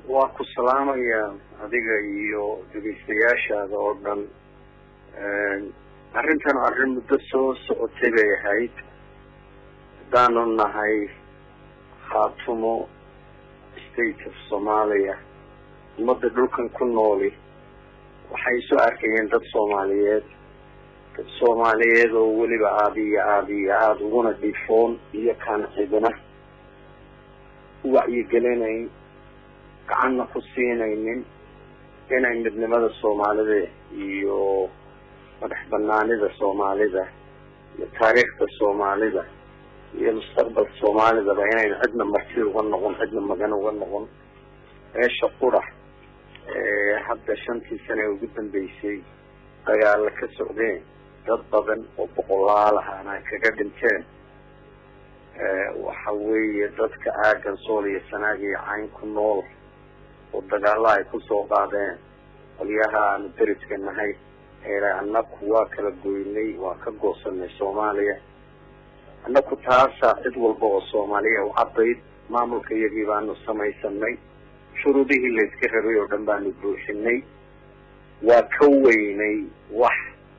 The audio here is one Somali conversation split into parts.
waa ku salaamaya adiga iyo dhageystayaashaada oo dhan. arrintan arrin muddo soo socotay bay ahayd. haddaanu nahay khaatumo state of Somalia, ummadda dhulkan ku nooli waxay soo arkayeen dad Soomaaliyeed oo weliba aad uguna dhifoon iyo kaan cidina wacyigelinayn, gacanna ku siinaynin inay midnimada Soomaalida iyo madax banaanida Soomaalida iyo taariikhda Soomaalida iyo mustaqbalka Soomaalidaba inay cidna marti uga noqon, cidna magan uga noqon. meesha qura hadda 5 sano ugu dambeysay dagaal ka socdeen, dad badan oo boqolaal ah ay kaga dhinteen. waxa weeye dadka aagan Soomaaliya sanadii cayn ku nool oo dagaal ay ku soo qaadeen qoliyaha aan dariska nahay ee annagu waa kala goynay, waa ka goosanay Soomaaliya. annagu taasa cid walba oo Soomaaliya u cadayd maamulka iyagii baanu samaysanay, shuruudihii la iska rabay oo dhan baanu buuxinay. waa ka weynay wax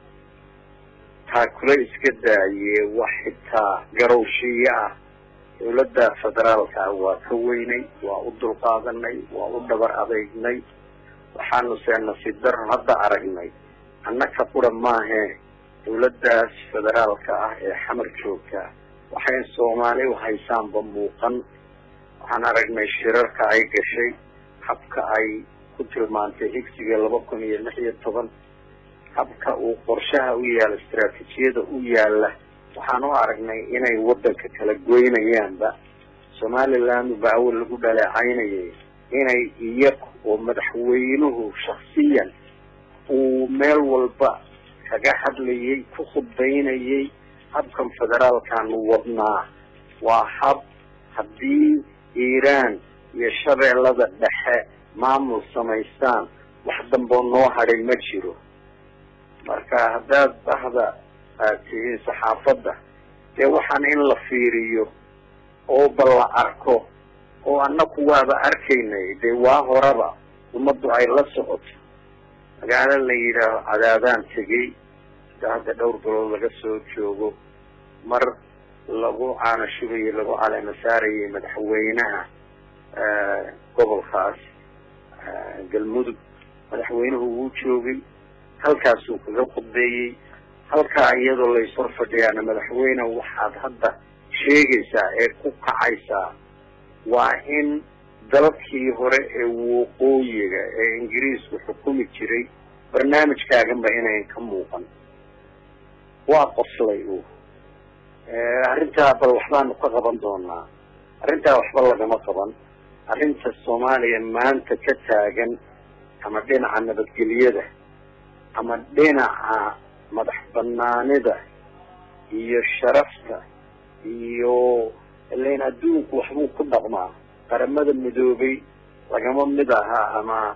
taakula iska daayay wax xitaa garowshiye ah. dowladda federaalka waa ka weynay, waa u dulqaadanay, waa u dhabar adeegnay. waxaanu nasiib darro hadda aragnay annaka qura maahe dowladdaas federaalka ah ee xamar joogta waxay Soomaali u haysaanba muuqan. waxaan aragnay shirarka ay gashay, habka ay ku tilmaantay higsiga 2016, habka uu qorshaha u yaala, istiraatiijiyada u yaala. waxaan u aragnay inay wadanka kala goynayaanba. Somaliland baa awal lagu dhaleecaynayay inay iyagu oo madaxweynuhu shakhsiyan uu meel walba kaga hadlayay, ku khudbaynayay habkan federaalkan wadnaa waa hab haddii Iiraan iyo Shabeellada Dhexe maamul samaystaan wax dambo noo hadhay ma jiro. marka haddaad bahda tihiin saxaafadda dee waxaan in la fiiriyo oo balla arko oo annagu waaba arkaynay dee waa horaba ummaddu ay la socoto. magaalo la yidhaaho Cadaadaan tegey hadda dhowr bilood laga soo joogo, mar lagu caana shubay, lagu caleema saarayay madaxweynaha gobolkaas galmudug. madaxweynuhu wuu joogay, halkaasuu kaga khudbeeyey. halkaa iyadoo la isor fadhiyaana madaxweyne waxaad hadda sheegaysaa ee ku kacaysaa waa in dalkii hore ee waqooyiga ee Ingiriisku xukumi jiray barnaamijkaaganba inayn ka muuqan. waa qoslay uu arrintaa bal waxbaanu ka qaban doonaa. arrintaa waxba lagama qaban. arrinta Soomaaliya maanta ka taagan ama dhinaca nabadgelyada ama dhinaca madax banaanida iyo sharafta iyo ileen adduunku waxbuu ku dhaqmaa. qaramada midoobay lagama mid aha ama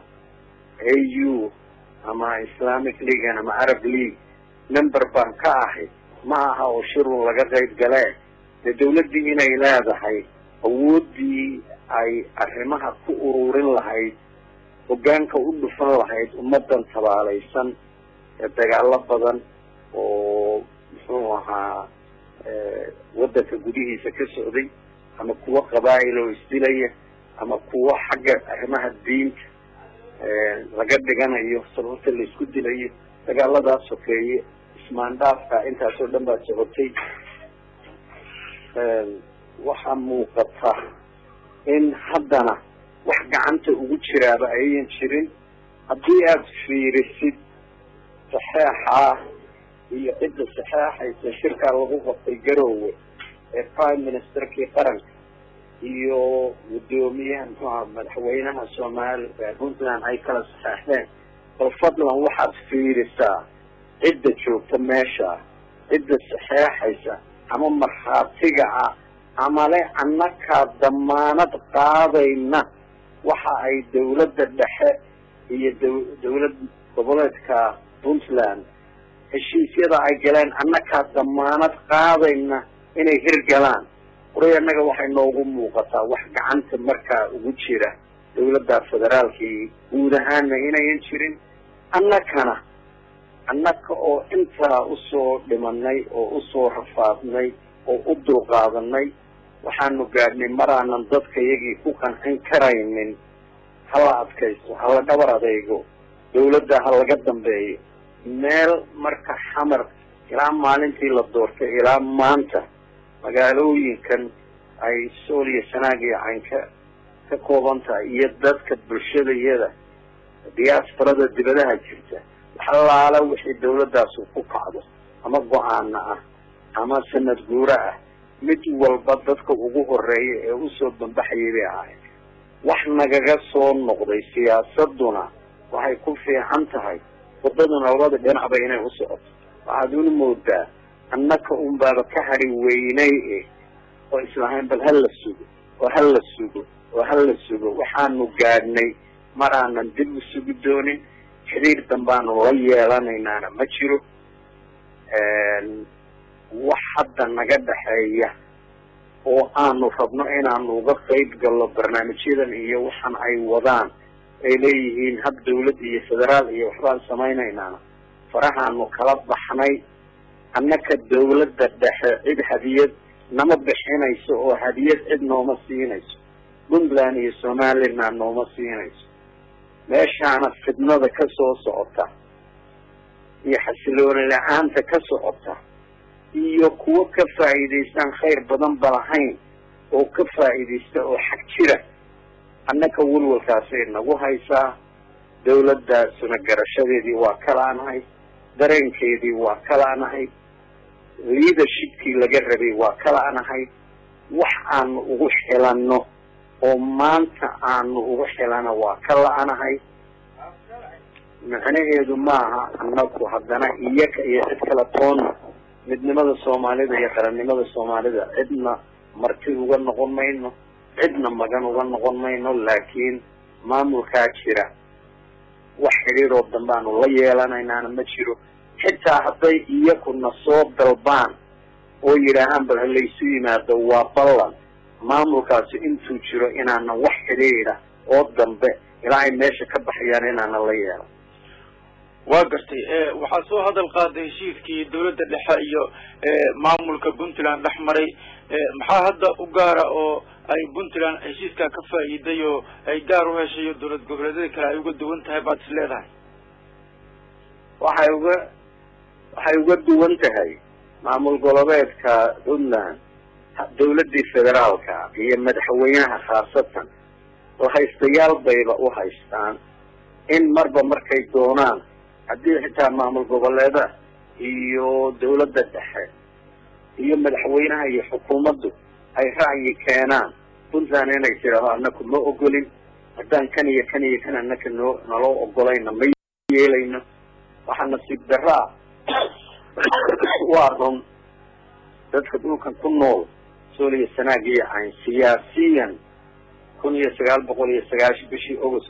AU ama Islamic League ama Arab League member baan ka ahay ma aha oo shirun laga qayb galee. dee dowladdii inay leedahay awooddii ay arrimaha ku ururin lahayd, hoggaanka u dhufan lahayd ummadan tabaalaysan ee dagaalo badan oo muxuu ahaa wadanka gudihiisa ka socday, ama kuwa qabaa'il oo isdilaya, ama kuwa xagga arrimaha diinta laga dhiganayo sababta la isku dilayo. dagaaladaas sokeeye ismaandhaafka intaasoo dhan baa socotay. waxaa muuqata in haddana wax gacanta ugu jiraaba ayan jirin. haddii aad fiirisid saxeexa iyo cidda saxeexaysa shirkaa lagu qabtay Garowe ee Prime Ministerkii qaranka iyo gudoomiyaha muxuu madaxweynaha Soomaaliya Puntland ay kala saxeexdeen. bal fadlan waxaad fiirisaa cidda joogta meesha, cidda saxeexaysa ama markhaatiga ah ama le annaka damaanad qaadayna waxa ay dowladda dhexe iyo dowlad goboleedka Puntland heshiisyada ay galeen annaka damaanad qaadayna inay hirgalaan. annaga waxay noogu muuqataa wax gacanta markaa ugu jira dawladda federaalkii guud ahaanna inayan jirin annaka oo intaa usoo dhimanay oo usoo rafaadnay oo u dulqaadanay waxaanu gaadhnay maraanan dadka iyagii ku qancin karaynin hala adkaysto hala dhabar adeygo dawladda ha laga dambeeyo meel marka xamar ilaa maalintii la doortay ilaa maanta magaalooyinkan ay sool iyo sanaag iyo cayn ka kooban tahay iyo dadka bulshadayada diaasbarada dibadaha jirta waxalaala wixii dawladaasu ku kacdo ama go-aana ah ama sanad guura ah mid walba dadka ugu horeeya ee usoo bambaxayay bay ahayd wax nagaga soo noqday siyaasaduna waxay ku fiican tahay wadaduna labada dhinacba inay u socoto waxaad una moodaa annaka unbaaba ka hari weynay oo islahayn bal hala sugo oo hala sugo oo hala sugo waxaanu gaadhnay maraanan dib u sugi doonin xiriir dambaanu la yeelanaynaana ma jiro wax hadda naga dhaxeeya oo aanu rabno inaanu uga qayb gallo barnaamijyadan iyo waxan ay wadaan ay leeyihiin hab dawlad iyo federaal iyo waxbaan samaynaynaa farahaanu kala baxnay annaka dawladda dhexe cid hadiyad nama bixinayso oo hadiyad cid nooma siinayso puntland iyo somaliland nooma siinayso meeshaana fidnada ka soo socota iyo xasilooni la-aanta ka socota iyo kuwo ka faa'iidaystaan khayr badan ba lahayn oo ka faa'iidaysta oo xag jira annaka walwalkaasay nagu haysaa dawladdaasuna garashadeedii waa kalaanahay dareenkeedii waa kalaanahay leadershipkii laga rabay waa kalaanahay wax aanu ugu xilanno oo maanta aanu ugu xilana waa ka la-anahay macnaheedu maaha annaku haddana iyaka iyo cid kala toonna midnimada soomaalida iyo qarannimada soomaalida cidna marti uga noqon mayno cidna magan uga noqon mayno laakiin maamulkaa jira wax xidhiiroo dambaanu la yeelanaynaana ma jiro xitaa hadday iyakuna soo dalbaan oo yidhaahaan bal halaysu yimaado waa ballan maamulkaasi intuu jiro inaanan wax xidhiidha oo dambe ilaa ay meesha ka baxayaan inaanan la yeelan waa gartay waxaa soo hadal qaaday heshiiskii dawladda dhexe iyo maamulka puntland dhex maray maxaa hadda u gaara oo ay puntland heshiiskaa ka faa'iiday oo ay gaar u heshay iyo dawlad goboleedyada kale ay uga duwan tahay baad is leedahay waxay uga duwan tahay maamul goboleedka puntland dawladdii federaalka iyo madaxweynaha khaasatan oo haystayaal bayba u haystaan in marba markay doonaan haddii xitaa maamul goboleeda iyo dawladda dhexe iyo madaxweynaha iyo xukuumaddu ay ra'yi keenaan puntland inay tiraado annaku ma ogolin haddaan kan iyo kan iyo kan annaka naloo ogolayna ma yeelayno waxaa nasiib daraa waa run dadka dhulkan ku nool sool iyo sanaag iyo cayn siyaasiyan 1990 bishii August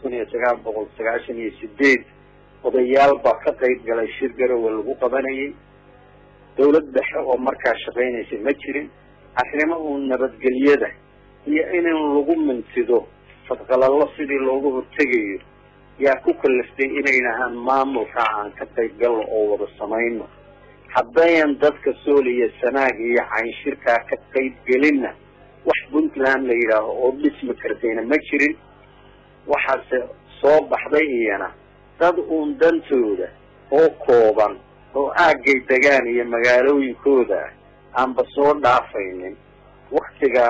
1998 odayaal baa ka qayb galay shir garowe lagu qabanayay dawlad dhexe oo markaa shaqaynaysay ma jirin arrimaha nabadgelyada iyo in lagu mintido fadqalallo sidii loogu hortegayo yaa ku kaliftay inaynahaan maamulka aan ka qayb galno oo wada samayno haddayan dadka sool iyo sanaag iyo cayn shirkaa ka qayb gelinna wax puntland la yidhaaho oo dhismi kartayna ma jirin waxaase soo baxday iyana dad uun dantooda oo kooban oo aagay degaan iyo magaalooyinkooda aanba soo dhaafaynin waktiga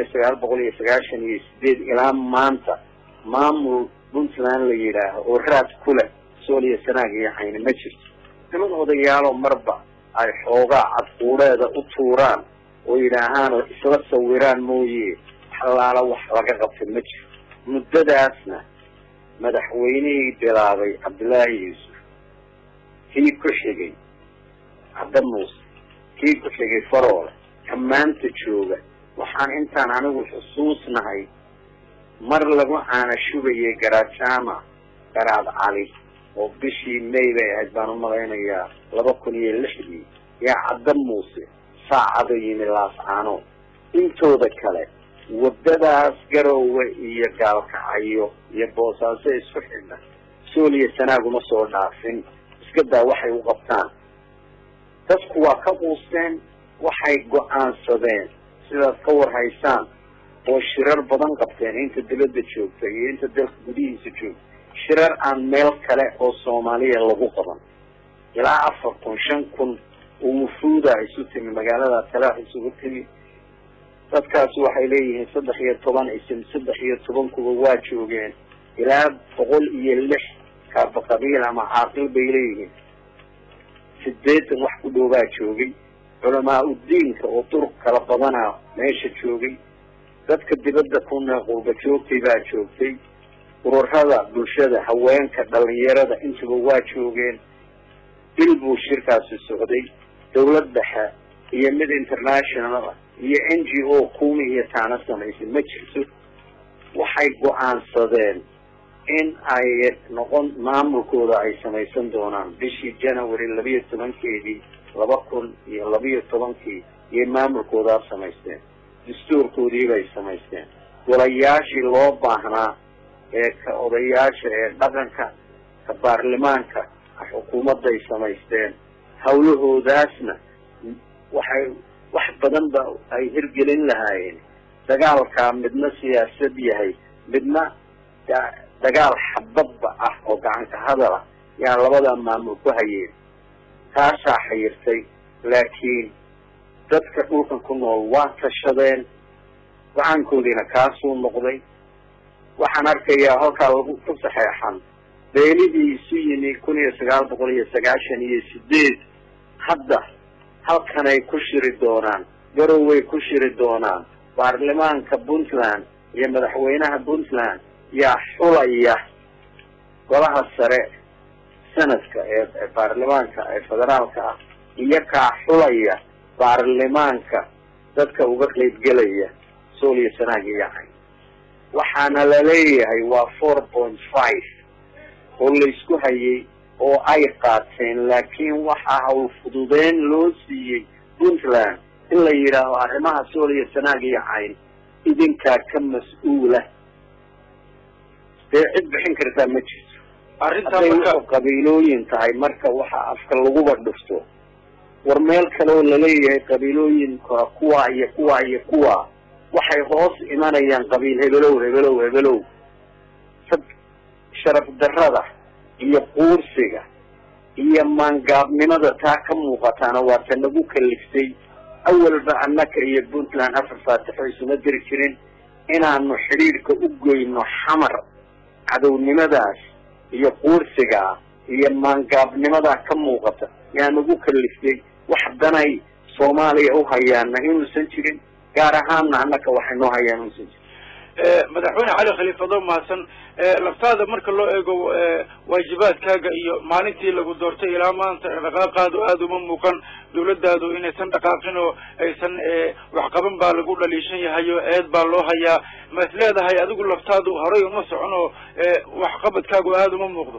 1998 ilaa maanta maamul puntland la yidhaaho oo raad ku leh sool iyo sanaag iyo cayn ma jirto niman odayaaloo marba ay xoogaa cadquureeda u tuuraan oo yidhaahaan isla sawiraan mooye xalaala wax laga qabtay ma jiro muddadaasna madaxweynihii bilaabay cabdullaahi yuusuf kii ku xigay cabda muuse kii ku xigay faroole kamaanta jooga waxaan intaan anigu xusuusnahay mar lagu caana shubayay garaajama garaad cali oo bishii may bay ahayd baan u malaynayaa 2006 yaa cabda muuse saacado yimi laascaano intooda kale wadadaas garowe iyo gaalkacyo iyo boosaaso isku xidha sooliya sanaaguma soo dhaafin iska daa waxay u qabtaan dadku waa ka quusteen waxay go-aansadeen sidaad ka warhaysaan oo shirar badan qabteen inta dawladda joogta iyo inta dalka gudihiisa joogta shirar aan meel kale oo soomaaliya lagu qaban ilaa 4,000 oo wufuuda isu timi magaalada talaax isugu timi dadkaasi waxay leeyihiin 13 isim 13 kuwa waa joogeen ilaa 106 kaaba qabiil ama caaqil bay leeyihiin 8 wax ku dhow baa joogay culamaa udiinka oo turuq kala badana meesha joogay dadka dibadda ku qurba joogtay baa joogtay ururada bulshada haweenka dhalinyarada intuba waa joogeen bil buu shirkaasi socday dawlad dhexe iyo mid international iyo NGO kuumi iyo taana samaysay ma jirto waxay go-aansadeen in ay noqon maamulkooda ay samaysan doonaan bishii January 12 2012 iyo maamulkooda samaysteen dastuurkoodii bay samaysteen golayaashii loo baahnaa ee ka odayaasha ee dhaqanka ka baarlamaanka xukuumadda ay samaysteen hawlahoodaasna waxay wax badan ba ay hirgelin lahaayeen dagaalka midna siyaasad yahay midna dagaal xabadba ah oo gacanka hadala yaa labada maamul ku hayeen taasaa xayirtay laakiin dadka dhulkan ku nool waa tashadeen go-aankoodiina kaasuu noqday waxaan arkayaa halkaa lagu ku saxeexan beelidii isu yimi 1998 hadda halkanay ku shiri doonaan garoway ku shiri doonaan baarlamaanka Puntland iyo madaxweynaha Puntland yaa xulaya golaha sare sanadka ee baarlamaanka ee federaalka ah iyo ka xulaya baarlamaanka dadka uga qaybgelaya sooliya sanaag iyo cayn waxaana la leeyahay waa 4.5 oo la isku hayay oo ay qaateen laakiin waxa hawl fududeen loo siiyey Puntland in la yiraahdo arrimaha sooliya sanaag iyo cayn idinka ka mas'uula cid bixin kartaa ma jirto arrinta qabiilooyin tahay marka waxa afka lagu dhufto war meel kale oo la leeyahay qabiilooyinka kuwa iyo kuwa waxay hoos imanayaan qabiil hebelow sharaf darrada iyo quursiga iyo maangaabnimada taa ka muuqataana waa tan lagu kaliftay awalba annaka iyo Puntland afar faatixo isuma diri jirin inaanu xiriirka u goyno xamar cadownimadaas iyo quursiga iyo maangaabnimada ka muuqata yaa nagu kaliftay wax danay Soomaaliya u hayaana inuusan jirin gaar ahaanna annaka waxay noo hayaan inuusan jirin madaxweyne cali khaliifado maasan laftaada marka loo eego waajibaadkaaga iyo maalintii lagu doortay ilaa maanta dhaqaaqaadu aad uma muuqan dawladdaadu inaysan dhaqaaqin oo aysan wax qaban baa lagu dhaliishan yahay oo eed baa loo hayaa ma is leedahay adigu laftaadu horay uma socono wax qabadkaagu aad uma muuqdo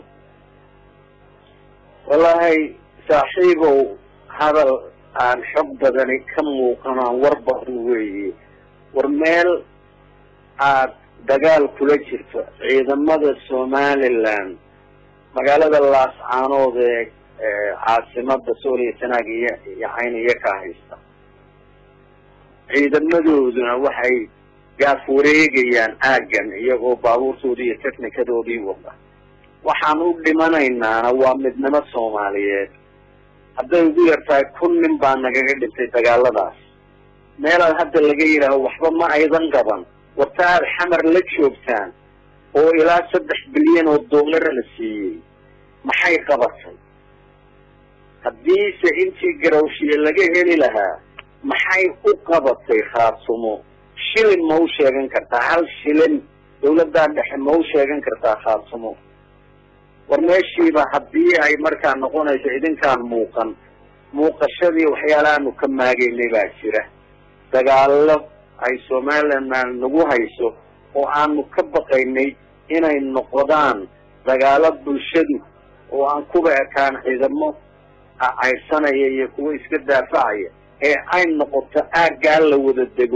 wallahi saaxiibow hadal aan xog badani ka muuqanaan war badan weeye war meel aad dagaal kula jirto ciidamada Somaliland magaalada Laascaanood ee caasimada Sooliya sanaag iyo cayn iyo ka haysta ciidamadooduna waxay gaaf wareegayaan aagan iyagoo baabuurtoodii iyo teknikadoodii wada waxaan u dhimanaynaa waa midnimo Soomaaliyeed hadday ugu yartahay 1,000 nin baa nagaga dhintay dagaaladaas meelaad hadda laga yiraahdo waxba ma aydan qaban wataad xamar la joogtaan oo ilaa 3 bilyan oo dollar la siiyay maxay qabatay haddii se intii garawshiye laga heli lahaa maxay u qabatay khaatumo shilin ma u sheegan kartaa hal shilin dawladda dhexe ma u sheegan kartaa khaatumo war meeshiiba haddii ay markaa noqonayso idinkaan muuqashadii waxyaalahaanu ka maagaynay baa jira dagaalo ay Somaliland nagu hayso oo aanu ka baqaynay inay noqdaan dagaalo bulshadu oo aan kuba ekaan ciidamo aysanaya iyo kuwa iska daafacaya ee ay noqoto aaggaa la wada dego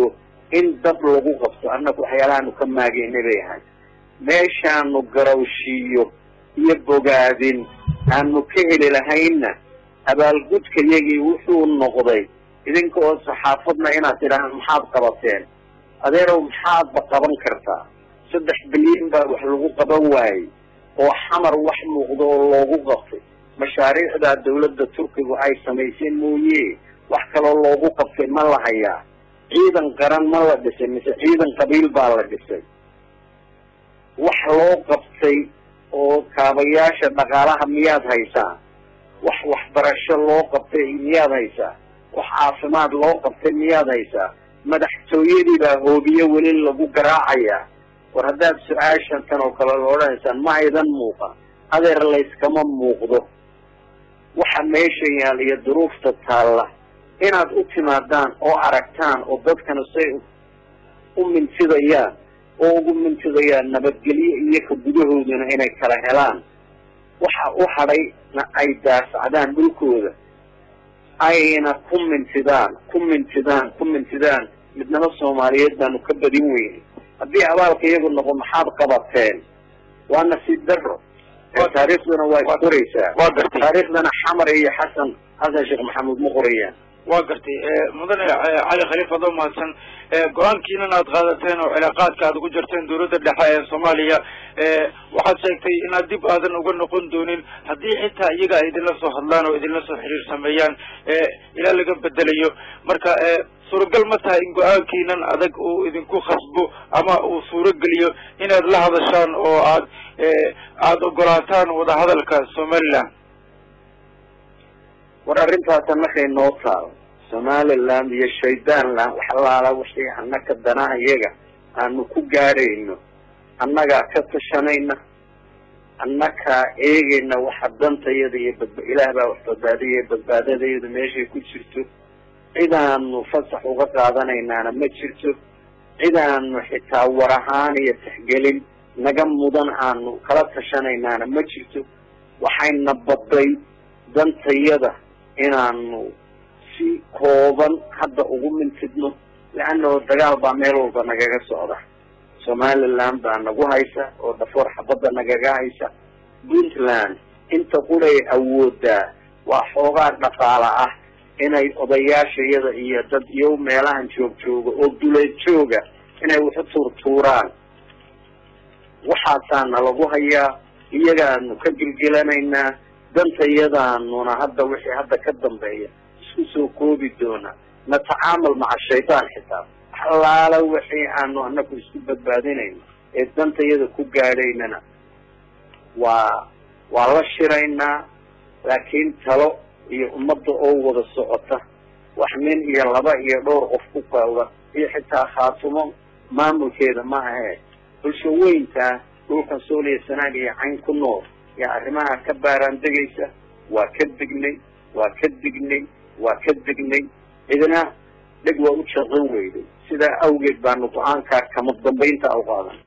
in dab lagu qabto annagu waxyaalahaanu ka maageynay bay ahay meeshaanu garawshiiyo iyo bogaadin aanu ka heli lahaynna abaalgudka iyagii wuxuu noqday idinka oo saxaafadna inaad tidhahaan maxaad qabateen adeerow maxaadba qaban kartaa 3 bilyan baa wax lagu qaban waayey oo xamar wax muuqdo oo loogu qabtay mashaariicda dawladda turkigu ay samaysay mooye wax kaloo loogu qabtay ma la hayaa ciidan qaran ma la dhisay mise ciidan qabiil baa la dhisay wax loo qabtay oo kaabayaasha dhaqaalaha miyaad haysaa wax waxbarasho loo qabtay miyaad haysaa wax caafimaad loo qabtay miyaad haysaa madaxtooyadii baa hoobiye weli lagu garaacayaa war haddaad su-aashan tan oo kale la odhanaysaan ma aydan muuqan adeer layskama muuqdo waxa meesha yaal iyo duruufta taalla inaad u timaadaan oo aragtaan oo dadkana say u mintidayaan oo ugu mintidayaan nabadgelyo iyo ka gudahoodana inay kala helaan waxa u hadhayna ay daasacdaan dhulkooda ayna ku mintidaan midnimo soomaaliyeed baanu ka badin weyne haddii abaalka iyagu noqo maxaad qabateen waa nasiib daro taariikhduna waa isqoraysaa taariikhdana xamar iyo xasan sheekh maxamuud ma qorayaan waa gartay mudane cali khaliif adoo mahadsan go-aankiinan aad qaadateen oo cilaaqaadka aad ugu jirteen dawladda dhexe ee soomaaliya waxaad sheegtay inaad dib aadan uga noqon doonin haddii xitaa iyaga ay idinla soo hadlaan oo idinla soo xiriir sameeyaan ilaa laga bedelayo marka suuragal ma tahay in go-aankiinan adag uu idinku khasbo ama uu suurogeliyo inaad la hadashaan oo aad ogolaataan wadahadalka somaliland war arrintaasa markay noo taalo somaliland iyo shaydaanland wax allaala wixii annaka danaha iyaga aanu ku gaadhayno annagaa ka tashanayna annakaa eegayna waxa dantayada iyo ilaah baa wax badbaadaya badbaadadayadu meeshay ku jirto cidaanu fasax uga qaadanaynaana ma jirto cidaanu xitaa war ahaan iyo tixgelin naga mudan aanu kala tashanaynaana ma jirto waxayna baday dantayada inaanu si kooban hadda ugu mintidno leanao dagaal baa meel walba nagaga socda somaliland baa nagu haysa oo dhafoor xabadda nagaga haysa puntland inta quray awoodaa waa xoogaa dhaqaala ah inay odayaashayada iyo dad iyo meelahan jooga oo duleed jooga inay waxu tuurtuuraan waxaasaana lagu hayaa iyagaanu ka gilgilanaynaa dantayadaanuna hadda wixii hadda ka dambeeya isku soo koobi doona natacaamal maca shaydaan xitaa allaala wixii aanu anaku isku badbaadinayno ee dantayada ku gaadhaynana waa la shiraynaa laakiin talo iyo ummadda oo wada socota wax nin iyo laba iyo dhowr qof ku kooban iyo xitaa khaatumo maamulkeeda ma ahee bulsho weyntaa dhulkan sooliya sanaag iyo cayn ku nool yaa arrimaha ka baaraan degaysa waa ka dignay cidina dheg waa u shaqan weyday sidaa awgeed baanu go-aankaa kama dambaynta u qaadan